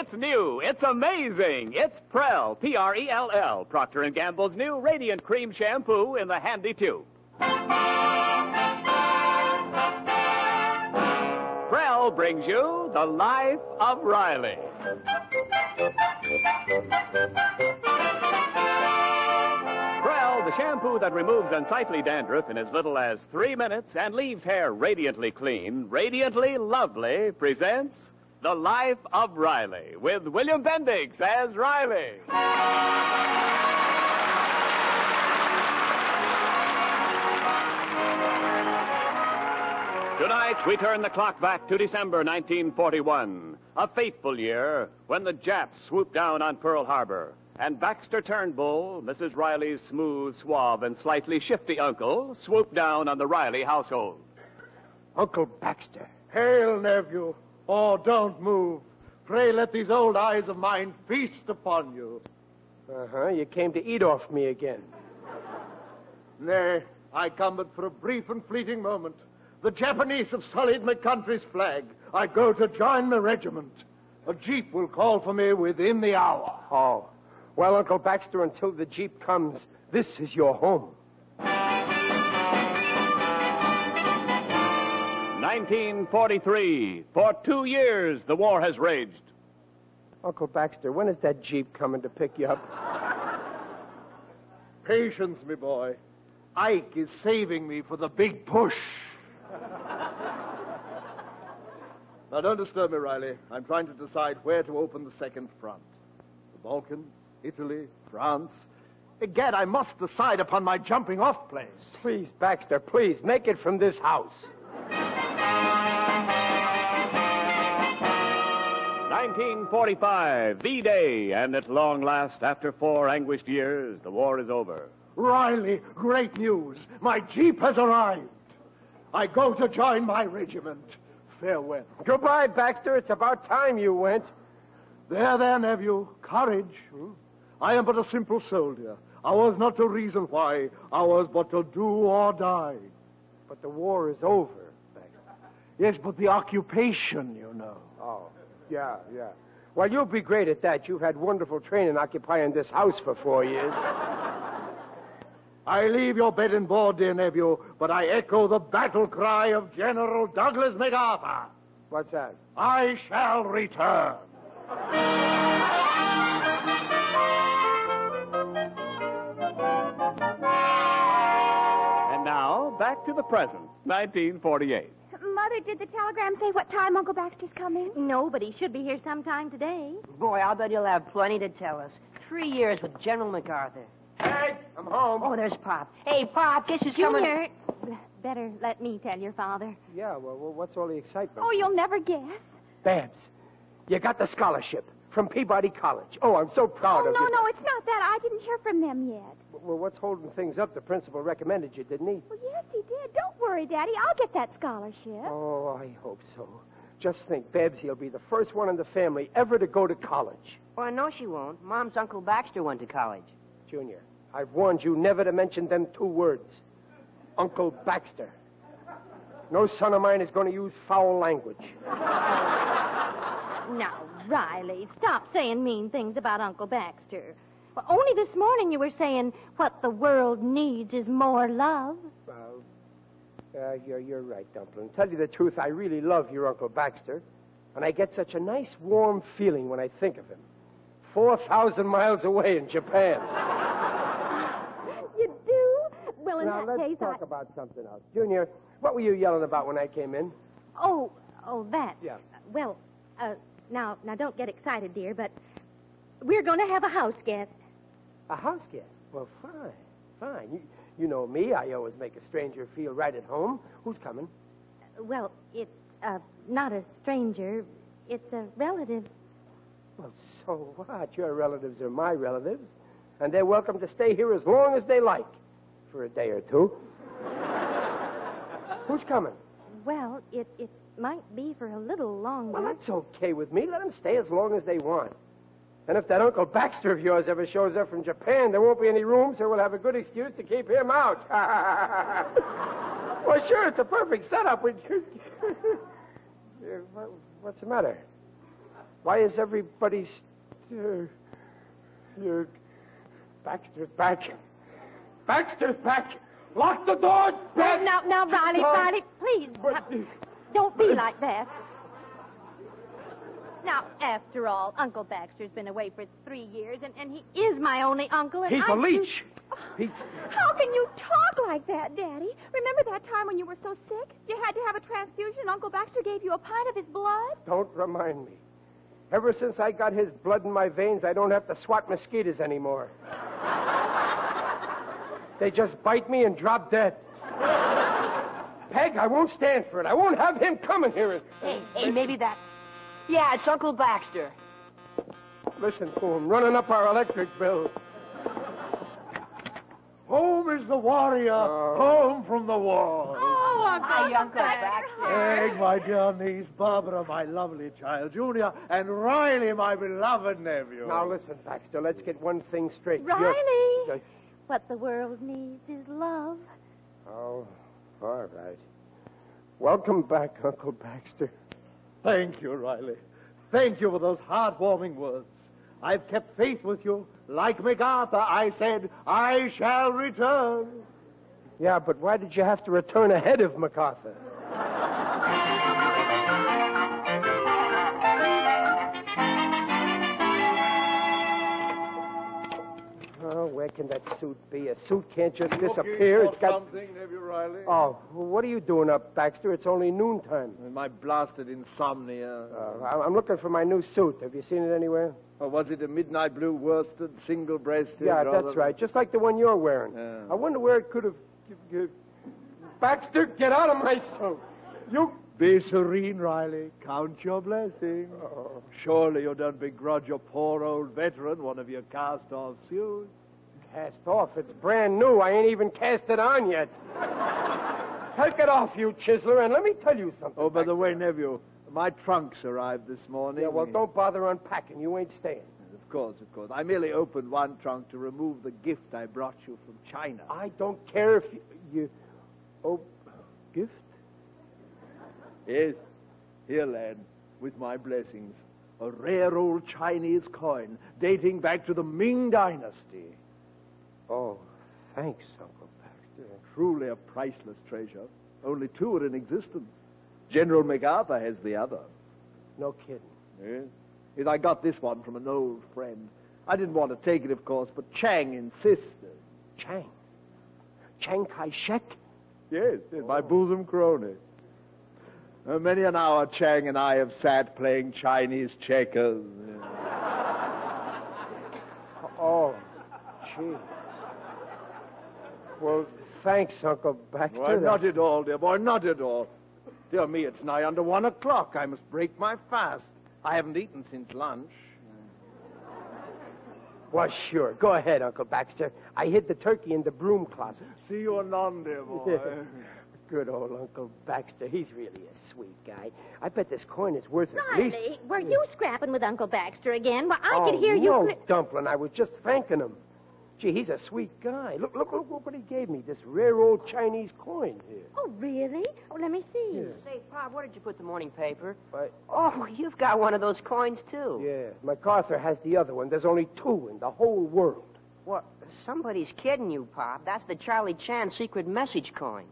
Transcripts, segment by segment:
It's new. It's amazing. It's Prell, P-R-E-L-L, Procter & Gamble's new Radiant Cream Shampoo in the handy tube. Prell brings you The Life of Riley. Prell, the shampoo that removes unsightly dandruff in as little as 3 minutes and leaves hair radiantly clean, radiantly lovely, presents The Life of Riley with William Bendix as Riley. Tonight, we turn the clock back to December 1941, a fateful year when the Japs swooped down on Pearl Harbor, and Baxter Turnbull, Mrs. Riley's smooth, suave, and slightly shifty uncle, swooped down on the Riley household. Uncle Baxter. Hail, nephew. Oh, don't move. Pray let these old eyes of mine feast upon you. Uh-huh. You came to eat off me again. Nay, I come but for a brief and fleeting moment. The Japanese have sullied my country's flag. I go to join the regiment. A jeep will call for me within the hour. Oh. Well, Uncle Baxter, until the jeep comes, this is your home. 1943. For 2 years, the war has raged. Uncle Baxter, when is that jeep coming to pick you up? Patience, me boy. Ike is saving me for the big push. Now, don't disturb me, Riley. I'm trying to decide where to open the second front. The Balkans, Italy, France. Egad, I must decide upon my jumping-off place. Please, Baxter, please, make it from this house. 1945, V-Day, and at long last, after 4 anguished years, the war is over. Riley, great news. My jeep has arrived. I go to join my regiment. Farewell. Goodbye, Baxter. It's about time you went. There, nephew. Courage. I am but a simple soldier. Ours not to reason why. Ours but to do or die. But the war is over, Baxter. Yes, but the occupation, you know. Oh, yeah. Well, you'll be great at that. You've had wonderful training occupying this house for 4 years. I leave your bed and board, dear nephew, but I echo the battle cry of General Douglas MacArthur. What's that? I shall return. And now, back to the present, 1948. Mother, did the telegram say what time Uncle Baxter's coming? No, but he should be here sometime today. Boy, I'll bet he'll have plenty to tell us. 3 years with General MacArthur. Hey, I'm home. Oh, there's Pop. Hey, Pop, guess who's coming? Junior, better let me tell your father. Yeah, well, what's all the excitement? Oh, you'll never guess. Babs, you got the scholarship from Peabody College. Oh, I'm so proud of you. No, it's not that. I didn't hear from them yet. Well, what's holding things up? The principal recommended you, didn't he? Well, yes, he did. Don't worry, Daddy. I'll get that scholarship. Oh, I hope so. Just think, Babsy will be the first one in the family ever to go to college. Well, no, she won't. Mom's Uncle Baxter went to college. Junior, I've warned you never to mention them 2 words. Uncle Baxter. No son of mine is going to use foul language. Now, Riley, stop saying mean things about Uncle Baxter. Well, only this morning you were saying what the world needs is more love. You're right, Dumpling. Tell you the truth, I really love your Uncle Baxter. And I get such a nice, warm feeling when I think of him. 4,000 miles away in Japan. You do? Well, in Now, that let's case, talk about something else. Junior, what were you yelling about when I came in? Oh, that. Yeah. Well, now don't get excited, dear, but we're going to have a house guest. A house guest? Well, fine. You know me. I always make a stranger feel right at home. Who's coming? Well, it's not a stranger. It's a relative. Well, so what? Your relatives are my relatives, and they're welcome to stay here as long as they like, for a day or 2. Who's coming? Well, it might be for a little longer. Well, that's okay with me. Let them stay as long as they want. And if that Uncle Baxter of yours ever shows up from Japan, there won't be any room, so we'll have a good excuse to keep him out. Well, sure, it's a perfect setup. What's the matter? Why is everybody's... Baxter's back. Baxter's back. Lock the door. Now, Riley, please. Don't be like that. Now, after all, Uncle Baxter's been away for 3 years, and he is my only uncle, and He's a leech. How can you talk like that, Daddy? Remember that time when you were so sick? You had to have a transfusion and Uncle Baxter gave you a pint of his blood? Don't remind me. Ever since I got his blood in my veins, I don't have to swat mosquitoes anymore. They just bite me and drop dead. Peg, I won't stand for it. I won't have him coming here. Hey, maybe that... Yeah, it's Uncle Baxter. Listen to him, running up our electric bill. Home is the warrior, home from the war. Oh, Uncle Baxter. Peg, my dear niece, Barbara, my lovely child, Junior, and Riley, my beloved nephew. Now, listen, Baxter, let's get one thing straight. Riley! What the world needs is love. Oh, all right. Welcome back, Uncle Baxter. Thank you, Riley. Thank you for those heartwarming words. I've kept faith with you. Like MacArthur, I said, I shall return. Yeah, but why did you have to return ahead of MacArthur? Oh, where can that suit be? A suit can't just disappear. It's got... something, nephew Riley? Oh, what are you doing up, Baxter? It's only noontime. My blasted insomnia. I'm looking for my new suit. Have you seen it anywhere? Or was it a midnight blue worsted, single-breasted? Yeah, that's right. Just like the one you're wearing. Yeah. I wonder where it could have... Baxter, get out of my suit. You... Be serene, Riley. Count your blessings. Oh. Surely you don't begrudge your poor old veteran one of your cast-off suits. Cast off. It's brand new. I ain't even cast it on yet. Take it off, you chiseler, and let me tell you something. Oh, by the way, nephew, my trunks arrived this morning. Yeah, well, don't bother unpacking. You ain't staying. Of course. I merely opened one trunk to remove the gift I brought you from China. I don't care if you... Oh, gift? Yes. Here, lad, with my blessings. A rare old Chinese coin dating back to the Ming Dynasty. Oh, thanks, Uncle Baxter. Truly a priceless treasure. Only two are in existence. General MacArthur has the other. No kidding. Yes, I got this one from an old friend. I didn't want to take it, of course, but Chang insisted. Chang? Chiang Kai-shek? Yes, my bosom crony. Many an hour Chang and I have sat playing Chinese checkers. Oh, gee. Well, thanks, Uncle Baxter. Why, not at all, dear boy, not at all. Dear me, it's nigh under 1 o'clock. I must break my fast. I haven't eaten since lunch. Well, sure. Go ahead, Uncle Baxter. I hid the turkey in the broom closet. See you anon, dear boy. Good old Uncle Baxter. He's really a sweet guy. I bet this coin is worth at least... Riley, were you scrapping with Uncle Baxter again? Well, I could hear you... No, Dumplin'. I was just thanking him. Gee, he's a sweet guy. Look what he gave me. This rare old Chinese coin here. Oh, really? Oh, let me see. Yeah. Say, Pop, where did you put the morning paper? Why- Oh, you've got one of those coins, too. Yeah, MacArthur has the other one. There's only 2 in the whole world. What? Somebody's kidding you, Pop. That's the Charlie Chan secret message coin.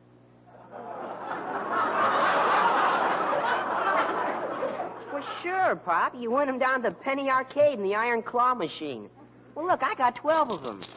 Well, sure, Pop. You win them down at the Penny Arcade in the Iron Claw machine. Well, look, I got 12 of them.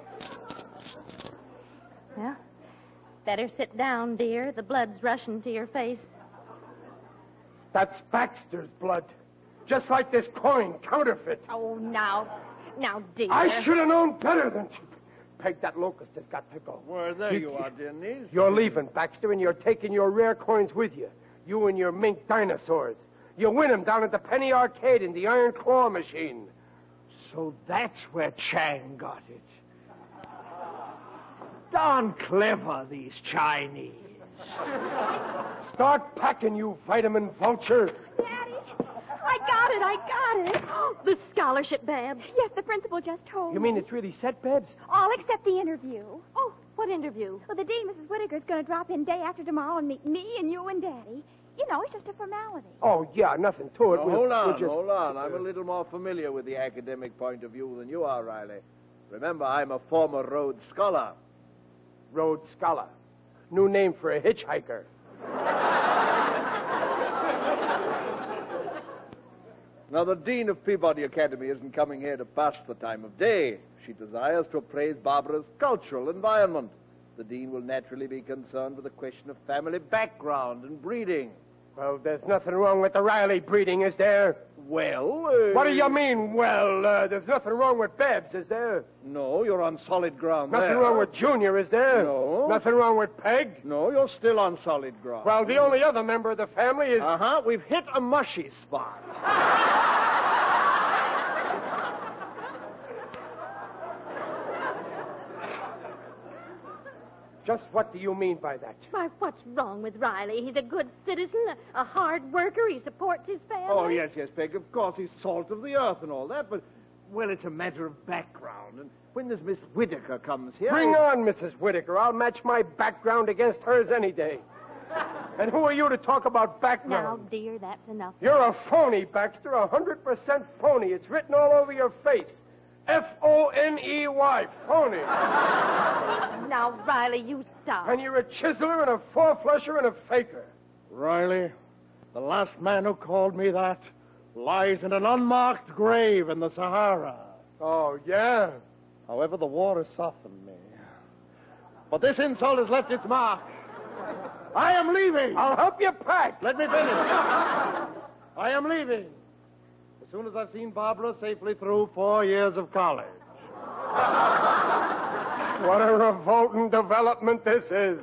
Well, better sit down, dear. The blood's rushing to your face. That's Baxter's blood. Just like this coin, counterfeit. Oh, now, dear. I should have known better than to... Peg, that locust has got to go. Well, there you are, dear niece. You're leaving, Baxter, and you're taking your rare coins with you. You and your mink dinosaurs. You win them down at the Penny Arcade in the Iron Claw machine. So that's where Chang got it. Darn clever, these Chinese. Start packing, you vitamin vulture. Daddy, I got it. The scholarship, Babs. Yes, the principal just told You me. mean it's really set, Babs? All except the interview. Oh, what interview? Well, the dean, Mrs. Whittaker's going to drop in day after tomorrow and meet me and you and Daddy. You know, it's just a formality. Oh, yeah, nothing to it. Now, We'll hold just- on. I'm a little more familiar with the academic point of view than you are, Riley. Remember, I'm a former Rhodes Scholar. Rhodes Scholar. New name for a hitchhiker. Now, the Dean of Peabody Academy isn't coming here to pass the time of day. She desires to appraise Barbara's cultural environment. The Dean will naturally be concerned with the question of family background and breeding. Well, there's nothing wrong with the Riley breeding, is there? Well, What do you mean, well? There's nothing wrong with Babs, is there? No, you're on solid ground Nothing there. wrong with Junior, is there? No. Nothing wrong with Peg? No, you're still on solid ground. Well, the only other member of the family is... Uh-huh, we've hit a mushy spot. Just what do you mean by that? Why, what's wrong with Riley? He's a good citizen, a hard worker. He supports his family. Oh, yes, Peg. Of course, he's salt of the earth and all that, but, well, it's a matter of background. And when this Miss Whitaker comes here... Bring on, Mrs. Whitaker. I'll match my background against hers any day. And who are you to talk about Now, background? dear, that's enough. You're a phony, Baxter. 100% phony. It's written all over your face. F-O-N-E-Y. Phony. Now, Riley, you stop. And you're a chiseler and a four-flusher and a faker. Riley, the last man who called me that lies in an unmarked grave in the Sahara. Oh, yeah? However, the war has softened me. But this insult has left its mark. I am leaving. I'll help you pack. Let me finish. I am leaving. As soon as I've seen Barbara safely through 4 years of college. What a revolting development this is.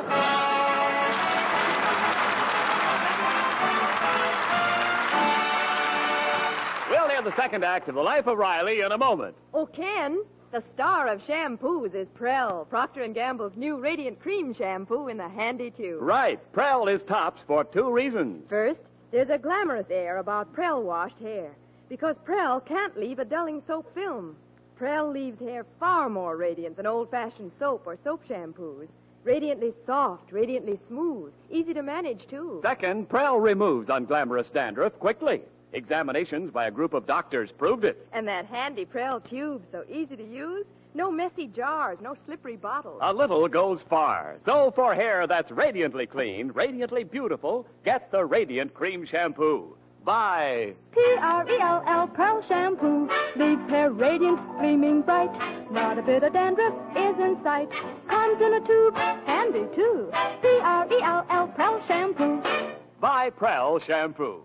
We'll hear the second act of The Life of Riley in a moment. Oh, Ken, the star of shampoos is Prell, Procter & Gamble's new Radiant Cream Shampoo in the handy tube. Right. Prell is tops for two reasons. First, there's a glamorous air about Prell washed hair, because Prell can't leave a dulling soap film. Prell leaves hair far more radiant than old-fashioned soap or soap shampoos. Radiantly soft, radiantly smooth, easy to manage, too. Second, Prell removes unglamorous dandruff quickly. Examinations by a group of doctors proved it. And that handy Prell tube, so easy to use. No messy jars, no slippery bottles. A little goes far. So for hair that's radiantly clean, radiantly beautiful, get the Radiant Cream Shampoo. By P-R-E-L-L, Pearl Shampoo. Leaves hair radiant, gleaming bright. Not a bit of dandruff is in sight. Comes in a tube, handy too. P-R-E-L-L, Pearl Shampoo. By Prell Shampoo.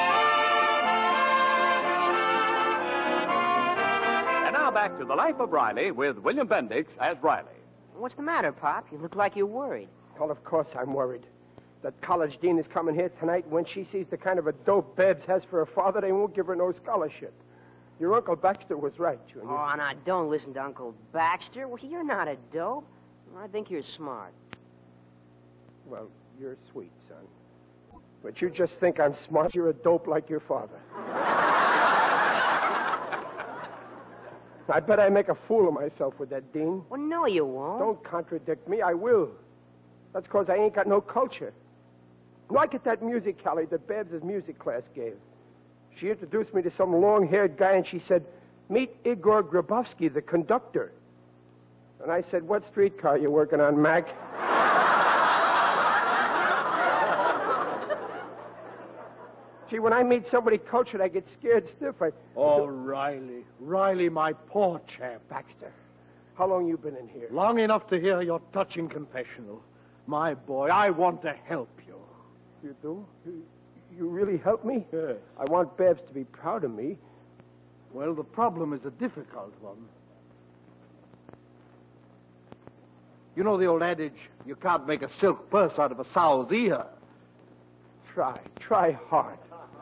And now back to The Life of Riley with William Bendix as Riley. What's the matter, Pop? You look like you're worried. Well, of course I'm worried. That college dean is coming here tonight. When she sees the kind of a dope Babs has for a father, they won't give her no scholarship. Your Uncle Baxter was right, Junior. Oh, now don't listen to Uncle Baxter. Well, you're not a dope. I think you're smart. Well, you're sweet, son. But you just think I'm smart. You're a dope like your father. I bet I make a fool of myself with that dean. Well, no, you won't. Don't contradict me. I will. That's because I ain't got no culture. Like at that music Callie that Babs' music class gave. She introduced me to some long-haired guy, and she said, "Meet Igor Grabowski, the conductor." And I said, "What streetcar you working on, Mac?" See, when I meet somebody cultured, I get scared stiff. Oh, Riley. Riley, my poor chap. Baxter, how long you been in here? Long enough to hear your touching confessional. My boy, I want to help you. You do? You really help me? Yes. I want Babs to be proud of me. Well, the problem is a difficult one. You know the old adage, you can't make a silk purse out of a sow's ear. Try hard.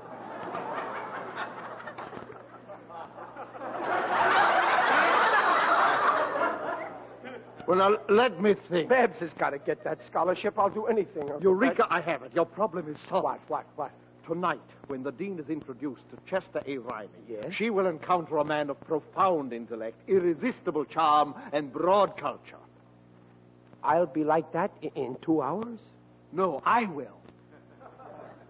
Well, now, let me think. Babs has got to get that scholarship. I'll do anything. Uncle Eureka, Baxter. I have it. Your problem is solved. What? Tonight, when the dean is introduced to Chester A. Riley, Yes? she will encounter a man of profound intellect, irresistible charm, and broad culture. I'll be like that in 2 hours? No, I will.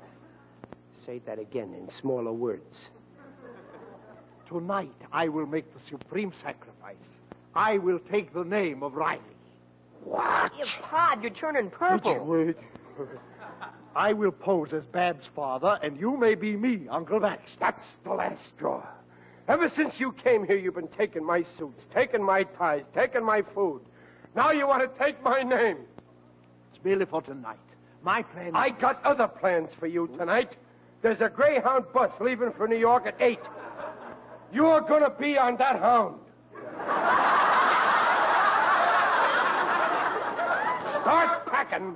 Say that again in smaller words. Tonight, I will make the supreme sacrifice. I will take the name of Riley. What? You Pod, you're turning purple. Wait. I will pose as Bab's father, and you may be me, Uncle Baxter. That's the last straw. Ever since you came here, you've been taking my suits, taking my ties, taking my food. Now you want to take my name. It's merely for tonight. My plan is... I got other plans for you tonight. There's a Greyhound bus leaving for New York at 8. You're going to be on that hound. Start packing.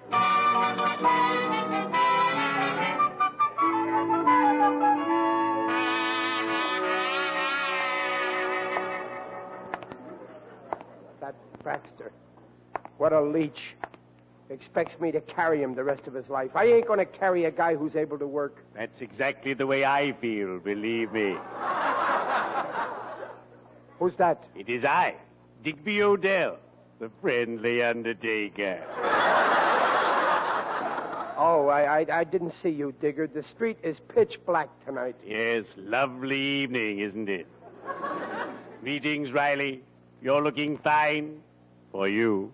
That Baxter. What a leech. Expects me to carry him the rest of his life. I ain't going to carry a guy who's able to work. That's exactly the way I feel, believe me. Who's that? It is I, Digby Odell, the friendly undertaker. Oh, I didn't see you, Digger. The street is pitch black tonight. Yes, lovely evening, isn't it? Greetings, Riley. You're looking fine. For you.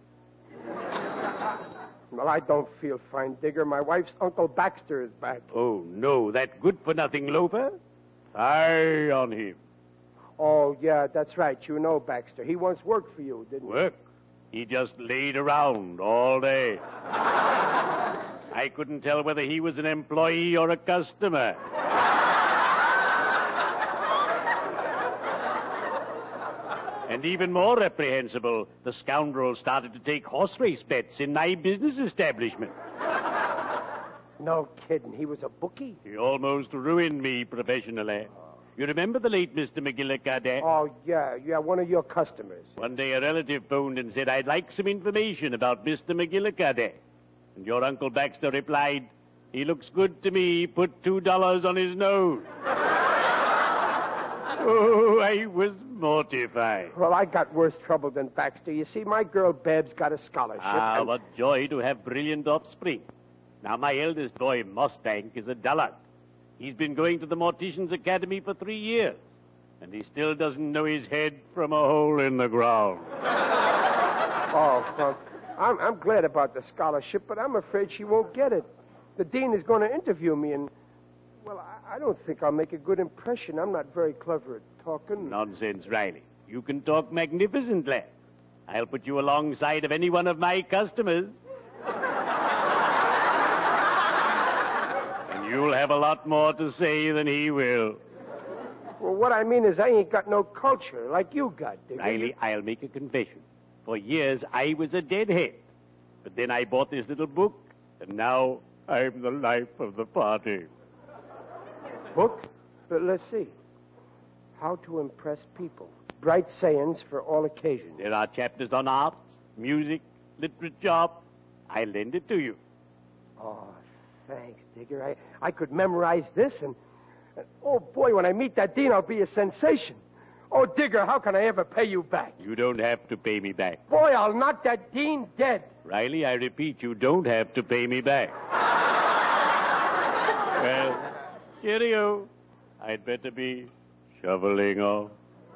Well, I don't feel fine, Digger. My wife's Uncle Baxter is back. Oh, no, that good-for-nothing loafer? Fie on him. Oh, yeah, that's right. You know Baxter. He once worked for you, didn't he? Work? He just laid around all day. I couldn't tell whether he was an employee or a customer. And even more reprehensible, the scoundrel started to take horse race bets in my business establishment. No kidding. He was a bookie? He almost ruined me professionally. You remember the late Mr. McGillicuddy? Oh, yeah, one of your customers. One day a relative phoned and said, I'd like some information about Mr. McGillicuddy. And your Uncle Baxter replied, he looks good to me, put $2 on his nose. Oh, I was mortified. Well, I got worse trouble than Baxter. You see, my girl Babs got a scholarship. Ah, what joy to have brilliant offspring. Now, my eldest boy, Mossbank, is a dullard. He's been going to the Mortician's Academy for 3 years, and he still doesn't know his head from a hole in the ground. Oh, well, I'm glad about the scholarship, but I'm afraid she won't get it. The dean is going to interview me, and, well, I don't think I'll make a good impression. I'm not very clever at talking. Nonsense, Riley. You can talk magnificently. I'll put you alongside of any one of my customers. And you'll have a lot more to say than he will. Well, what I mean is I ain't got no culture like you got, Digger. Riley, I'll make a confession. For years, I was a deadhead. But then I bought this little book, and now I'm the life of the party. Book? Let's see. How to Impress People. Bright sayings for all occasions. There are chapters on arts, music, literature. I'll lend it to you. Oh, thanks, Digger. I could memorize this, and oh, boy, when I meet that dean, I'll be a sensation. Oh, Digger, how can I ever pay you back? You don't have to pay me back. Boy, I'll knock that dean dead. Riley, I repeat, you don't have to pay me back. Well, cheerio. I'd better be shoveling off.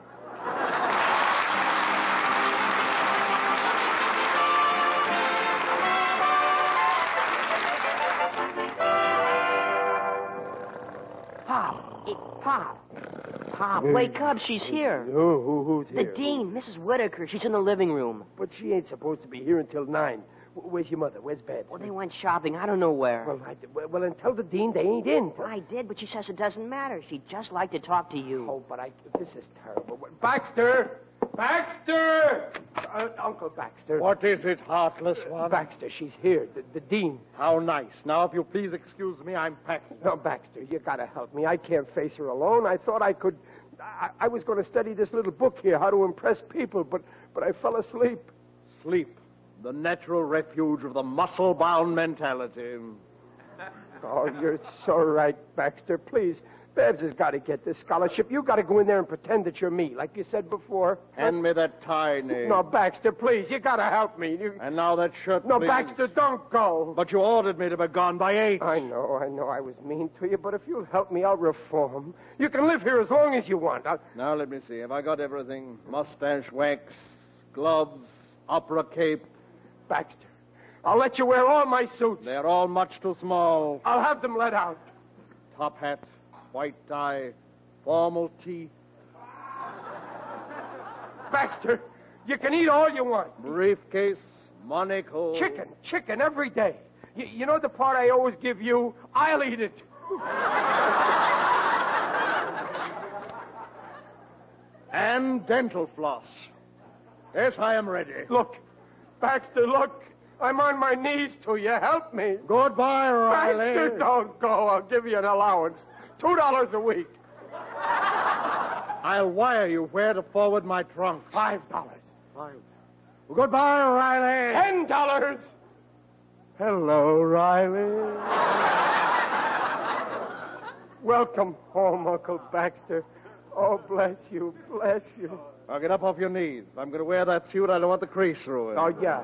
Pop, wake up. She's here. Who's The here? dean, Mrs. Whitaker. She's in the living room. But she ain't supposed to be here until 9. Where's your mother? Where's Babs? Well, they went shopping. I don't know where. Well, then tell the dean they ain't in. I did, but she says it doesn't matter. She'd just like to talk to you. Oh, but this is terrible. Baxter! Baxter! Uncle Baxter. What is it, heartless one? Baxter, she's here. The dean. How nice. Now, if you please excuse me, I'm packing. No, Baxter, you gotta help me. I can't face her alone. I thought I could. I was going to study this little book here, How to Impress People, but I fell asleep. Sleep. The natural refuge of the muscle-bound mentality. Oh, you're so right, Baxter. Please, Babs has got to get this scholarship. You got to go in there and pretend that you're me, like you said before. Hand me that tie, Nate. No, Baxter, please. You got to help me. And now that shirt, No, please. Baxter, don't go. But you ordered me to be gone by 8. I know I was mean to you, but if you'll help me, I'll reform. You can live here as long as you want. Now, let me see. Have I got everything? Mustache wax, gloves, opera cape. Baxter, I'll let you wear all my suits. They're all much too small. I'll have them let out. Top hat, white tie, formal tee. Baxter, you can eat all you want. Briefcase, monocle. Chicken every day. You know the part I always give you? I'll eat it. And dental floss. Yes, I am ready. Look, Baxter, look. I'm on my knees to you. Help me. Goodbye, Riley. Baxter, don't go. I'll give you an allowance. $2 a week. I'll wire you where to forward my trunk. $5. Well, goodbye, Riley. $10. Hello, Riley. Welcome home, Uncle Baxter. Oh, bless you, bless you. Now get up off your knees. I'm going to wear that suit. I don't want the crease through it. Oh, yeah.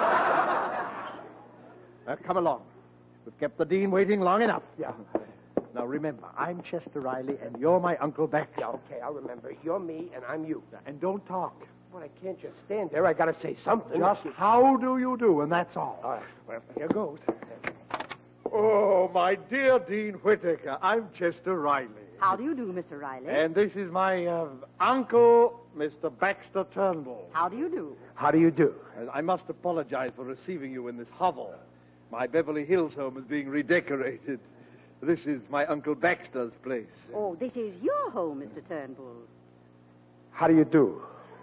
Come along. We've kept the dean waiting long enough. Yeah. Now, remember, I'm Chester Riley, and you're my Uncle Baxter. Yeah, okay, I'll remember. You're me, and I'm you. And don't talk. Well, I can't just stand there. I got to say something. Just how do you do, and that's all. All right. Well, here goes. Oh, my dear Dean Whittaker, I'm Chester Riley. How do you do, Mr. Riley? And this is my uncle, Mr. Baxter Turnbull. How do you do? How do you do? And I must apologize for receiving you in this hovel. My Beverly Hills home is being redecorated. This is my Uncle Baxter's place. Oh, this is your home, Mr. Turnbull. How do you do?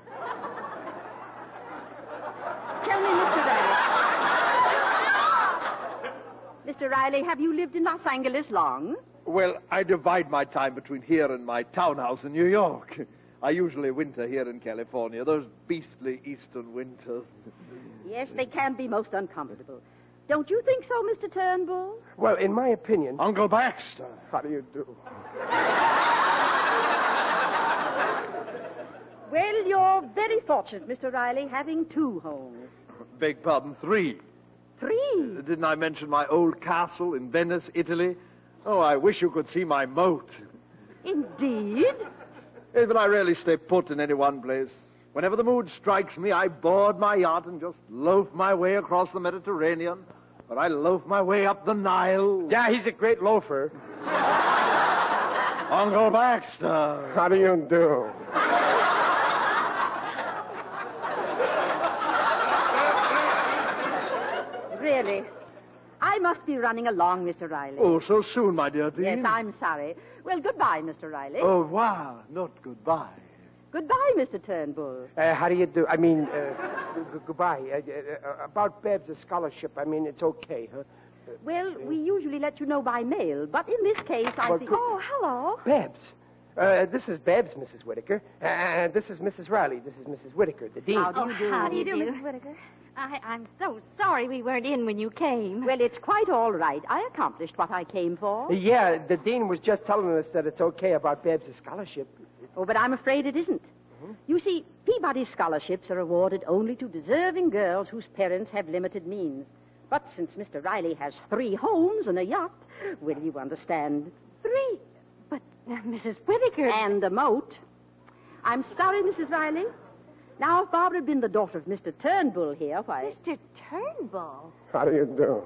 Tell me, Mr. Riley. Mr. Riley, have you lived in Los Angeles long? Well, I divide my time between here and my townhouse in New York. I usually winter here in California, those beastly eastern winters. Yes, they can be most uncomfortable. Don't you think so, Mr. Turnbull? Well, in my opinion... Uncle Baxter. How do you do? Well, you're very fortunate, Mr. Riley, having 2 homes. Beg pardon, 3. 3? Didn't I mention my old castle in Venice, Italy? Oh, I wish you could see my moat. Indeed? Yes, but I rarely stay put in any one place. Whenever the mood strikes me, I board my yacht and just loaf my way across the Mediterranean. Or I loaf my way up the Nile. Yeah, he's a great loafer. Uncle Baxter. How do you do? Really? I must be running along, Mr. Riley. Oh, so soon, my dear Dean. Yes, I'm sorry. Well, goodbye, Mr. Riley. Au revoir, not goodbye. Goodbye, Mr. Turnbull. How do you do? I mean, goodbye. About Babs' scholarship, I mean, it's okay, huh? Well, we usually let you know by mail, but in this case, I think... Oh, hello. Babs. This is Babs, Mrs. Whittaker. And this is Mrs. Riley. This is Mrs. Whittaker, the dean. How do you do? How do you do, Mrs. Whittaker? I'm so sorry we weren't in when you came. Well, it's quite all right. I accomplished what I came for. Yeah, the dean was just telling us that it's okay about Babs' scholarship. Oh, but I'm afraid it isn't. You see, Peabody scholarships are awarded only to deserving girls whose parents have limited means. But since Mr. Riley has 3 homes and a yacht, will you understand? 3? But, Mrs. Whittaker... And a moat. I'm sorry, Mrs. Riley. Now, if Barbara had been the daughter of Mr. Turnbull here, why... Mr. Turnbull? How do you do?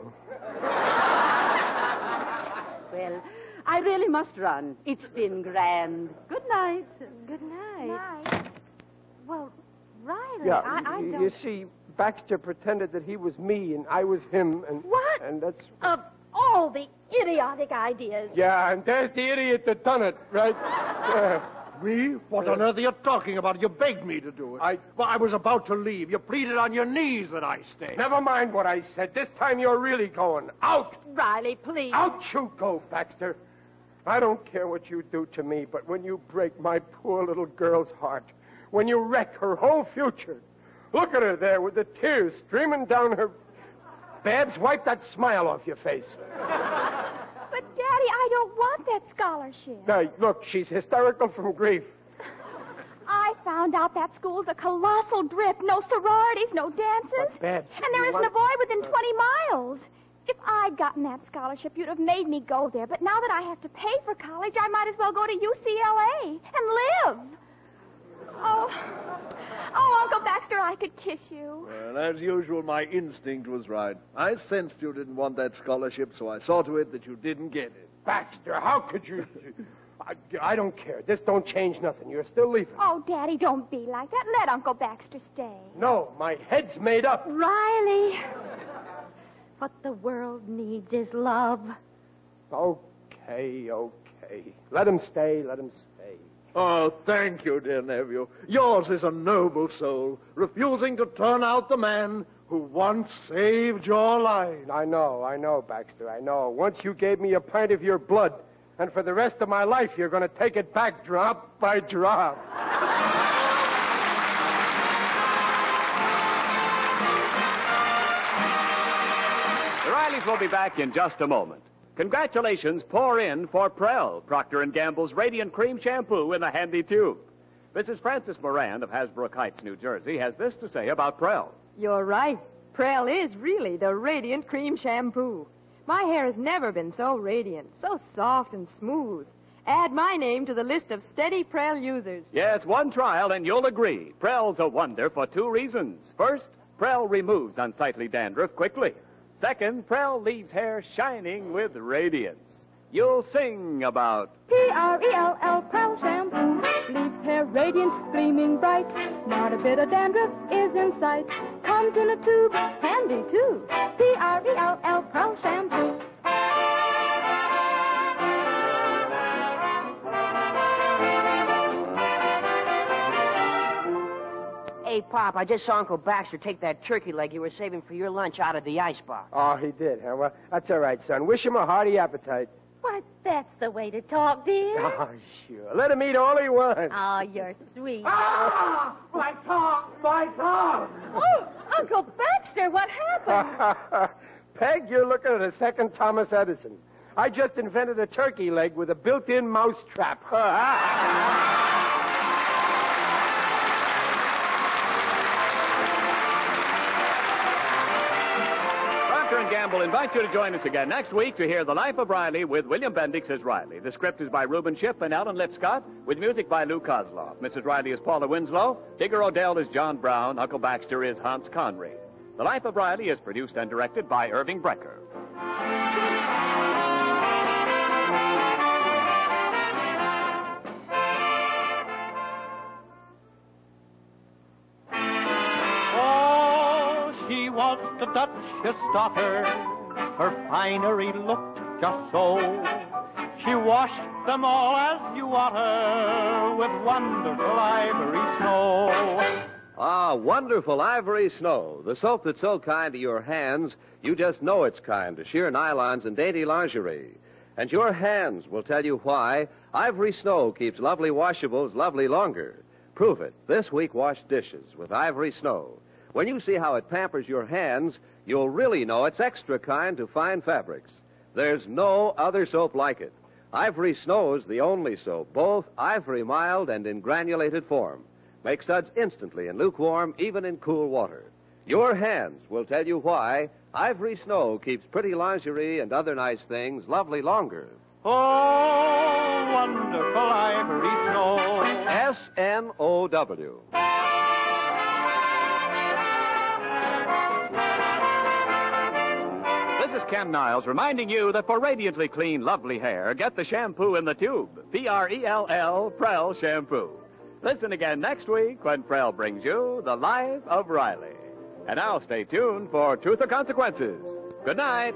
Well, I really must run. It's been grand. Good night. Good night. Night. Well, Riley, Yeah, I don't... you see, Baxter pretended that he was me and I was him, and... What? And that's... Of all the idiotic ideas. Yeah, and there's the idiot that done it, right? Me? What on earth are you talking about? You begged me to do it. I was about to leave. You pleaded on your knees that I stay. Never mind what I said. This time you're really going. Out! Riley, please. Out you go, Baxter. I don't care what you do to me, but when you break my poor little girl's heart, when you wreck her whole future, look at her there with the tears streaming down her... Babs, wipe that smile off your face. But, Daddy, I don't want that scholarship. Now, look, she's hysterical from grief. I found out that school's a colossal drip. No sororities, no dances. But, Babs, and there isn't a boy within 20 miles. If I'd gotten that scholarship, you'd have made me go there. But now that I have to pay for college, I might as well go to UCLA and live. Oh, Uncle Baxter, I could kiss you. Well, as usual, my instinct was right. I sensed you didn't want that scholarship, so I saw to it that you didn't get it. Baxter, how could you... I don't care. This don't change nothing. You're still leaving. Oh, Daddy, don't be like that. Let Uncle Baxter stay. No, my head's made up. Riley, what the world needs is love. Okay. Let him stay. Oh, thank you, dear nephew. Yours is a noble soul, refusing to turn out the man who once saved your life. I know, Baxter, I know. Once you gave me a pint of your blood, and for the rest of my life, you're going to take it back drop by drop. The Rileys will be back in just a moment. Congratulations pour in for Prell, Procter & Gamble's Radiant Cream Shampoo in a handy tube. Mrs. Frances Moran of Hasbrook Heights, New Jersey, has this to say about Prell. You're right. Prell is really the Radiant Cream Shampoo. My hair has never been so radiant, so soft and smooth. Add my name to the list of steady Prell users. Yes, one trial and you'll agree. Prell's a wonder for two reasons. First, Prell removes unsightly dandruff quickly. Second, Prell leaves hair shining with radiance. You'll sing about P-R-E-L-L, Prell Shampoo. Leaves hair radiant, gleaming bright. Not a bit of dandruff is in sight. Comes in a tube, handy too. P-R-E-L-L, Prell Shampoo. Hey, Pop, I just saw Uncle Baxter take that turkey leg you were saving for your lunch out of the icebox. Oh, he did, huh? Well, that's all right, son. Wish him a hearty appetite. Why, that's the way to talk, dear. Oh, sure. Let him eat all he wants. Oh, you're sweet. Ah! My tongue! Oh, Uncle Baxter, what happened? Peg, you're looking at a second Thomas Edison. I just invented a turkey leg with a built-in mouse trap. Procter & Gamble invites you to join us again next week to hear The Life of Riley with William Bendix as Riley. The script is by Reuben Shipp and Alan Lipscott, with music by Lou Kozloff. Mrs. Riley is Paula Winslow. Digger Odell is John Brown. Uncle Baxter is Hans Conry. The Life of Riley is produced and directed by Irving Brecker. She was the Duchess' daughter, her finery looked just so. She washed them all as you water with wonderful ivory snow. Ah, wonderful ivory snow. The soap that's so kind to your hands, you just know it's kind to sheer nylons and dainty lingerie. And your hands will tell you why Ivory Snow keeps lovely washables lovely longer. Prove it. This week, wash dishes with Ivory Snow. When you see how it pampers your hands, you'll really know it's extra kind to fine fabrics. There's no other soap like it. Ivory Snow's the only soap, both ivory mild and in granulated form. Make suds instantly in lukewarm, even in cool water. Your hands will tell you why Ivory Snow keeps pretty lingerie and other nice things lovely longer. Oh, wonderful ivory snow. S-N-O-W. This is Ken Niles reminding you that for radiantly clean, lovely hair, get the shampoo in the tube. P-R-E-L-L, Prell Shampoo. Listen again next week when Prell brings you The Life of Riley. And now stay tuned for Truth or Consequences. Good night.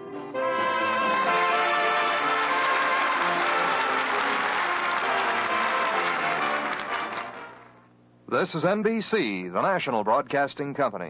This is NBC, the national broadcasting company.